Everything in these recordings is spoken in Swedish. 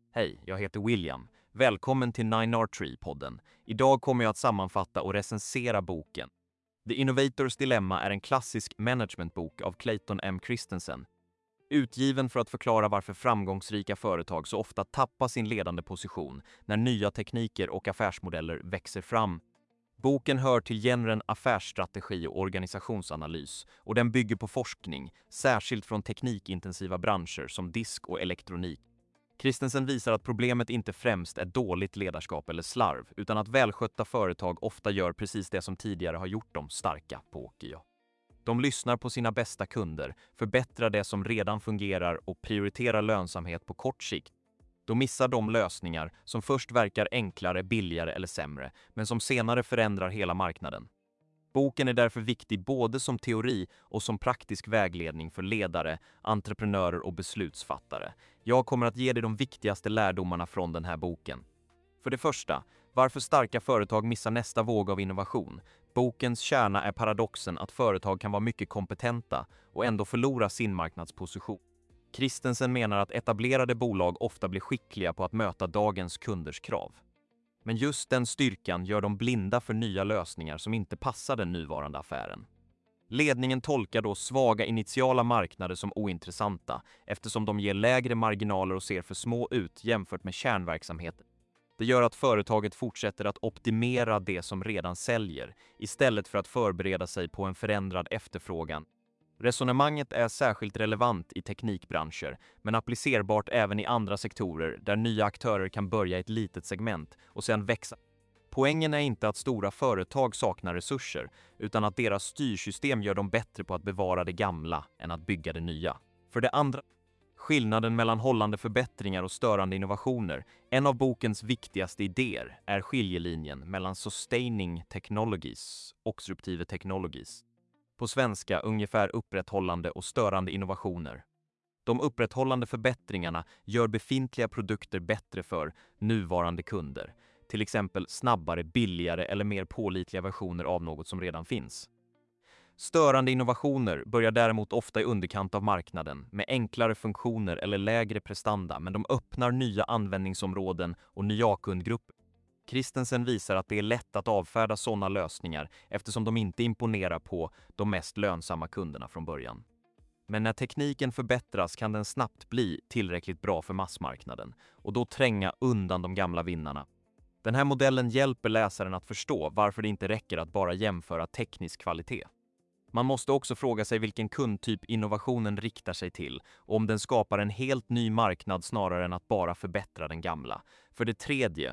Hej, jag heter William. Välkommen till 9R3-podden. Idag kommer jag att sammanfatta och recensera boken. The Innovator's Dilemma är en klassisk managementbok av Clayton M. Christensen. Utgiven för att förklara varför framgångsrika företag så ofta tappar sin ledande position när nya tekniker och affärsmodeller växer fram. Boken hör till genren affärsstrategi och organisationsanalys och den bygger på forskning, särskilt från teknikintensiva branscher som disk och elektronik. Christensen visar att problemet inte främst är dåligt ledarskap eller slarv, utan att välskötta företag ofta gör precis det som tidigare har gjort dem starka på Okio. De lyssnar på sina bästa kunder, förbättrar det som redan fungerar och prioriterar lönsamhet på kort sikt. Då missar de lösningar som först verkar enklare, billigare eller sämre, men som senare förändrar hela marknaden. Boken är därför viktig både som teori och som praktisk vägledning för ledare, entreprenörer och beslutsfattare. Jag kommer att ge dig de viktigaste lärdomarna från den här boken. För det första, varför starka företag missar nästa våg av innovation. Bokens kärna är paradoxen att företag kan vara mycket kompetenta och ändå förlora sin marknadsposition. Christensen menar att etablerade bolag ofta blir skickliga på att möta dagens kunders krav. Men just den styrkan gör dem blinda för nya lösningar som inte passar den nuvarande affären. Ledningen tolkar då svaga initiala marknader som ointressanta eftersom de ger lägre marginaler och ser för små ut jämfört med kärnverksamheten. Det gör att företaget fortsätter att optimera det som redan säljer istället för att förbereda sig på en förändrad efterfrågan. Resonemanget är särskilt relevant i teknikbranscher, men applicerbart även i andra sektorer där nya aktörer kan börja i ett litet segment och sedan växa. Poängen är inte att stora företag saknar resurser, utan att deras styrsystem gör dem bättre på att bevara det gamla än att bygga det nya. För det andra, skillnaden mellan hållande förbättringar och störande innovationer. En av bokens viktigaste idéer är skiljelinjen mellan sustaining technologies och disruptive technologies. På svenska ungefär upprätthållande och störande innovationer. De upprätthållande förbättringarna gör befintliga produkter bättre för nuvarande kunder. Till exempel snabbare, billigare eller mer pålitliga versioner av något som redan finns. Störande innovationer börjar däremot ofta i underkant av marknaden med enklare funktioner eller lägre prestanda, men de öppnar nya användningsområden och nya kundgrupper. Christensen visar att det är lätt att avfärda sådana lösningar eftersom de inte imponerar på de mest lönsamma kunderna från början. Men när tekniken förbättras kan den snabbt bli tillräckligt bra för massmarknaden och då tränga undan de gamla vinnarna. Den här modellen hjälper läsaren att förstå varför det inte räcker att bara jämföra teknisk kvalitet. Man måste också fråga sig vilken kundtyp innovationen riktar sig till och om den skapar en helt ny marknad snarare än att bara förbättra den gamla. För det tredje,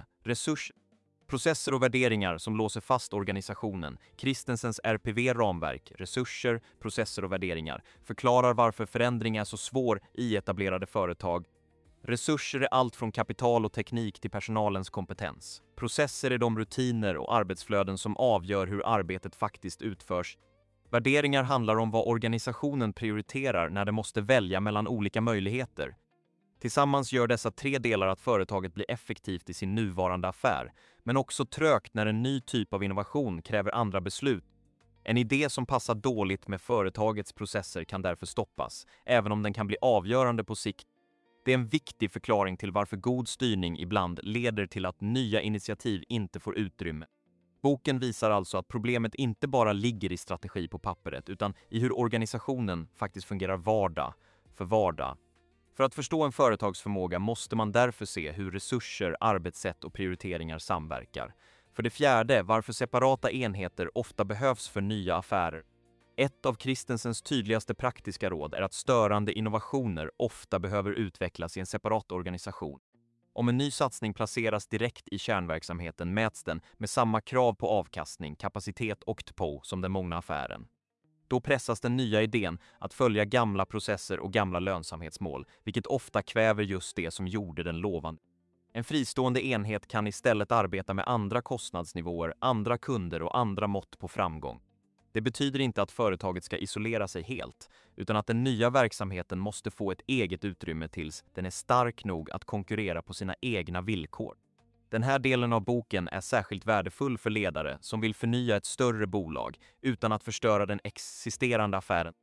processer och värderingar som låser fast organisationen. Christensens RPV-ramverk, resurser, processer och värderingar, förklarar varför förändring är så svår i etablerade företag. Resurser är allt från kapital och teknik till personalens kompetens. Processer är de rutiner och arbetsflöden som avgör hur arbetet faktiskt utförs. Värderingar handlar om vad organisationen prioriterar när det måste välja mellan olika möjligheter. Tillsammans gör dessa tre delar att företaget blir effektivt i sin nuvarande affär, men också trögt när en ny typ av innovation kräver andra beslut. En idé som passar dåligt med företagets processer kan därför stoppas, även om den kan bli avgörande på sikt. Det är en viktig förklaring till varför god styrning ibland leder till att nya initiativ inte får utrymme. Boken visar alltså att problemet inte bara ligger i strategi på pappret, utan i hur organisationen faktiskt fungerar vardag för vardag. För att förstå en företagsförmåga måste man därför se hur resurser, arbetssätt och prioriteringar samverkar. För det fjärde, varför separata enheter ofta behövs för nya affärer. Ett av Christensens tydligaste praktiska råd är att störande innovationer ofta behöver utvecklas i en separat organisation. Om en ny satsning placeras direkt i kärnverksamheten mäts den med samma krav på avkastning, kapacitet och tempo som den många affären. Då pressas den nya idén att följa gamla processer och gamla lönsamhetsmål, vilket ofta kväver just det som gjorde den lovande. En fristående enhet kan istället arbeta med andra kostnadsnivåer, andra kunder och andra mått på framgång. Det betyder inte att företaget ska isolera sig helt, utan att den nya verksamheten måste få ett eget utrymme tills den är stark nog att konkurrera på sina egna villkor. Den här delen av boken är särskilt värdefull för ledare som vill förnya ett större bolag utan att förstöra den existerande affären.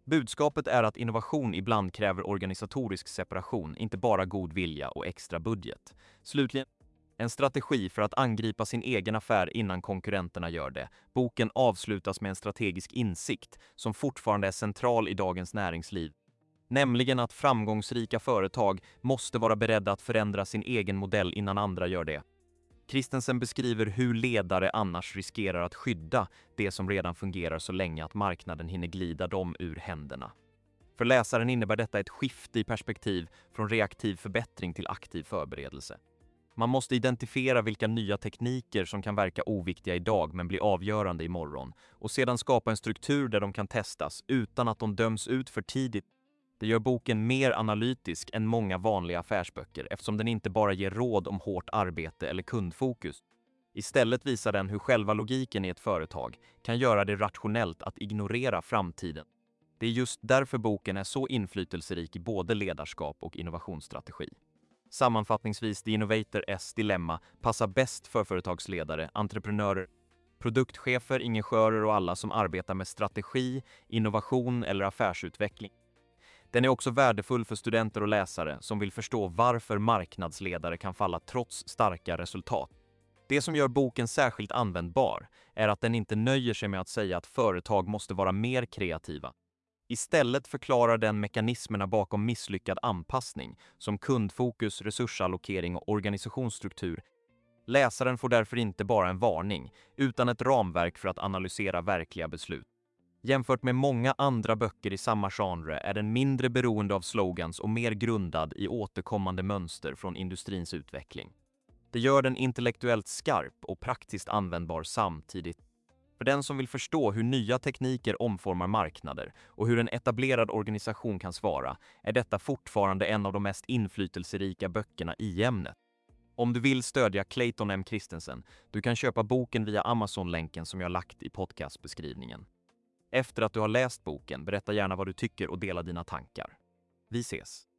Budskapet är att innovation ibland kräver organisatorisk separation, inte bara god vilja och extra budget. Slutligen, en strategi för att angripa sin egen affär innan konkurrenterna gör det. Boken avslutas med en strategisk insikt som fortfarande är central i dagens näringsliv. Nämligen att framgångsrika företag måste vara beredda att förändra sin egen modell innan andra gör det. Christensen beskriver hur ledare annars riskerar att skydda det som redan fungerar så länge att marknaden hinner glida dem ur händerna. För läsaren innebär detta ett skifte i perspektiv från reaktiv förbättring till aktiv förberedelse. Man måste identifiera vilka nya tekniker som kan verka oviktiga idag men bli avgörande imorgon och sedan skapa en struktur där de kan testas utan att de döms ut för tidigt. Det gör boken mer analytisk än många vanliga affärsböcker eftersom den inte bara ger råd om hårt arbete eller kundfokus. Istället visar den hur själva logiken i ett företag kan göra det rationellt att ignorera framtiden. Det är just därför boken är så inflytelserik i både ledarskap och innovationsstrategi. Sammanfattningsvis, The Innovator's dilemma passar bäst för företagsledare, entreprenörer, produktchefer, ingenjörer och alla som arbetar med strategi, innovation eller affärsutveckling. Den är också värdefull för studenter och läsare som vill förstå varför marknadsledare kan falla trots starka resultat. Det som gör boken särskilt användbar är att den inte nöjer sig med att säga att företag måste vara mer kreativa. Istället förklarar den mekanismerna bakom misslyckad anpassning som kundfokus, resursallokering och organisationsstruktur. Läsaren får därför inte bara en varning utan ett ramverk för att analysera verkliga beslut. Jämfört med många andra böcker i samma genre är den mindre beroende av slogans och mer grundad i återkommande mönster från industrins utveckling. Det gör den intellektuellt skarp och praktiskt användbar samtidigt. För den som vill förstå hur nya tekniker omformar marknader och hur en etablerad organisation kan svara är detta fortfarande en av de mest inflytelserika böckerna i ämnet. Om du vill stödja Clayton M. Christensen, du kan köpa boken via Amazon-länken som jag lagt i podcastbeskrivningen. Efter att du har läst boken, berätta gärna vad du tycker och dela dina tankar. Vi ses!